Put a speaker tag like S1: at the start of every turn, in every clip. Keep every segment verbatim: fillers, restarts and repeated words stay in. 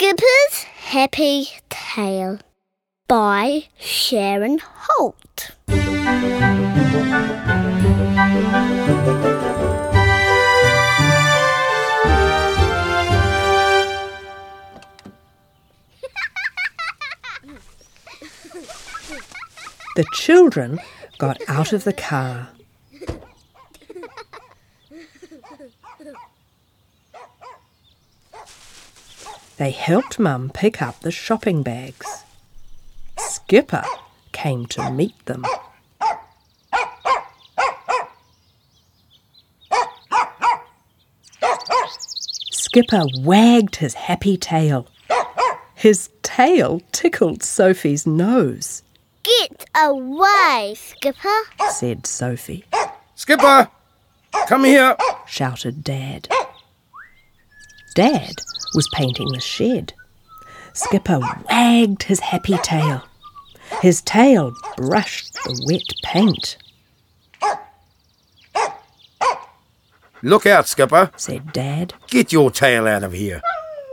S1: Skipper's Happy Tale by Sharon Holt.
S2: The children got out of the car. They helped Mum pick up the shopping bags. Skipper came to meet them. Skipper wagged his happy tail. His tail tickled Sophie's nose.
S1: Get away, Skipper,
S2: said Sophie.
S3: Skipper, come here,
S2: shouted Dad. Dad was painting the shed. Skipper wagged his happy tail. His tail brushed the wet paint.
S3: Look out, Skipper,
S2: said Dad.
S3: Get your tail out of here.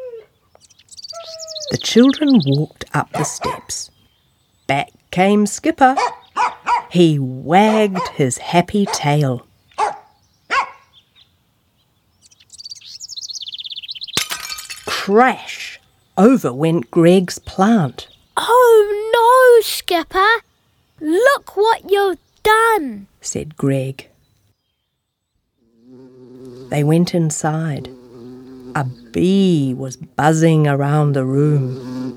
S2: The children walked up the steps. Back came Skipper. He wagged his happy tail. Crash! Over went Greg's plant.
S1: Oh no, Skipper! Look what you've done,
S2: said Greg. They went inside. A bee was buzzing around the room.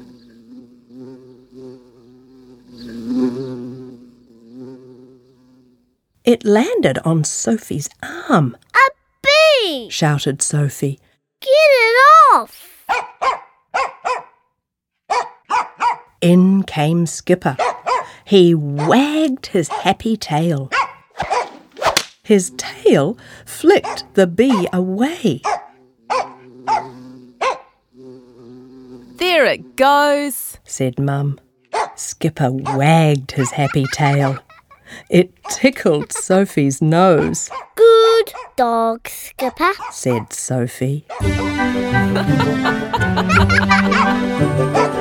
S2: It landed on Sophie's arm.
S1: A bee!
S2: shouted Sophie.
S1: Get it off!
S2: In came Skipper. He wagged his happy tail. His tail flicked the bee away.
S4: There it goes,
S2: said Mum. Skipper wagged his happy tail. It tickled Sophie's nose.
S1: Good dog, Skipper,
S2: said Sophie.